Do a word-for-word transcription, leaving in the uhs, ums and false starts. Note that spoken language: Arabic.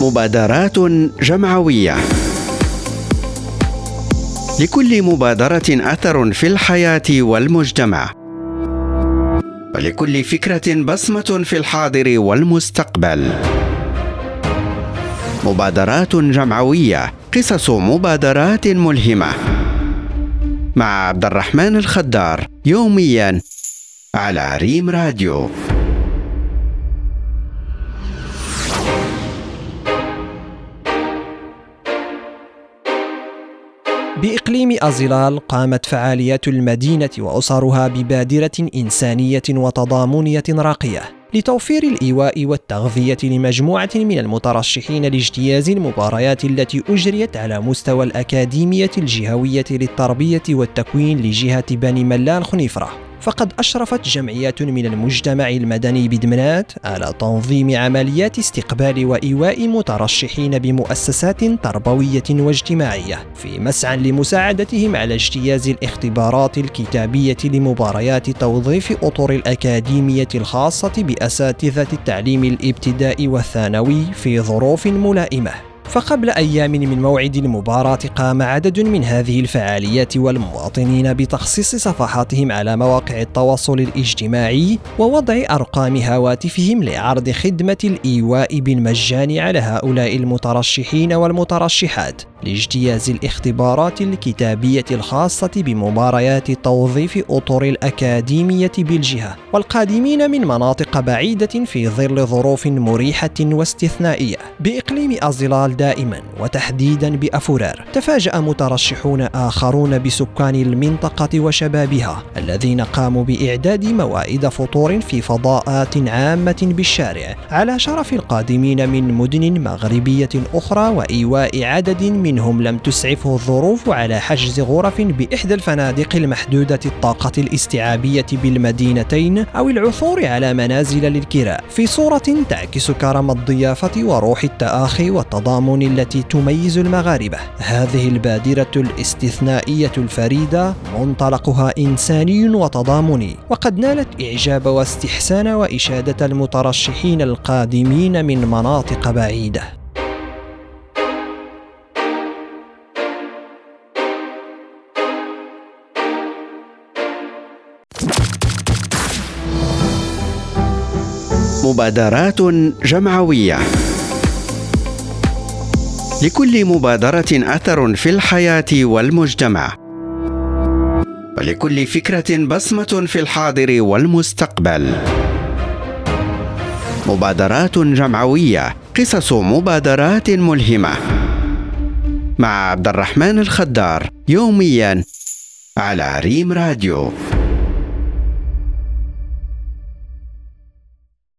مبادرات جمعوية. لكل مبادرة أثر في الحياة والمجتمع، ولكل فكرة بصمة في الحاضر والمستقبل. مبادرات جمعوية، قصص مبادرات ملهمة، مع عبد الرحمن الخضار، يوميا على ريم راديو. بإقليم أزلال قامت فعاليات المدينة وأسرها ببادرة إنسانية وتضامنية راقية لتوفير الإيواء والتغذية لمجموعة من المترشحين لاجتياز المباريات التي أجريت على مستوى الأكاديمية الجهوية للتربية والتكوين لجهة بني ملال خنيفرة. فقد أشرفت جمعيات من المجتمع المدني بدمنات على تنظيم عمليات استقبال وإيواء مترشحين بمؤسسات تربوية واجتماعية في مسعى لمساعدتهم على اجتياز الاختبارات الكتابية لمباريات توظيف أطر الأكاديمية الخاصة بأساتذة التعليم الابتدائي والثانوي في ظروف ملائمة. فقبل أيام من موعد المباراة قام عدد من هذه الفعاليات والمواطنين بتخصيص صفحاتهم على مواقع التواصل الاجتماعي ووضع أرقام هواتفهم لعرض خدمة الإيواء بالمجان على هؤلاء المترشحين والمترشحات لاجتياز الاختبارات الكتابية الخاصة بمباريات توظيف أطر الأكاديمية بالجهة، والقادمين من مناطق بعيدة في ظل ظروف مريحة واستثنائية. بإقليم أزلال دائما وتحديدا بأفورار تفاجأ مترشحون آخرون بسكان المنطقة وشبابها الذين قاموا بإعداد موائد فطور في فضاءات عامة بالشارع على شرف القادمين من مدن مغربية أخرى وإيواء عدد منهم لم تسعفه الظروف على حجز غرف بإحدى الفنادق المحدودة الطاقة الاستيعابية بالمدينتين أو العثور على منازل للكراء في صورة تعكس كرم الضيافة وروح التآخي والتضامن التي تميز المغاربة. هذه البادرة الاستثنائية الفريدة منطلقها إنساني وتضامني، وقد نالت إعجاب واستحسان وإشادة المترشحين القادمين من مناطق بعيدة. مبادرات جمعوية. لكل مبادرة أثر في الحياة والمجتمع، ولكل فكرة بصمة في الحاضر والمستقبل. مبادرات جمعوية، قصص مبادرات ملهمة، مع عبد الرحمن الخضار، يوميا على ريم راديو.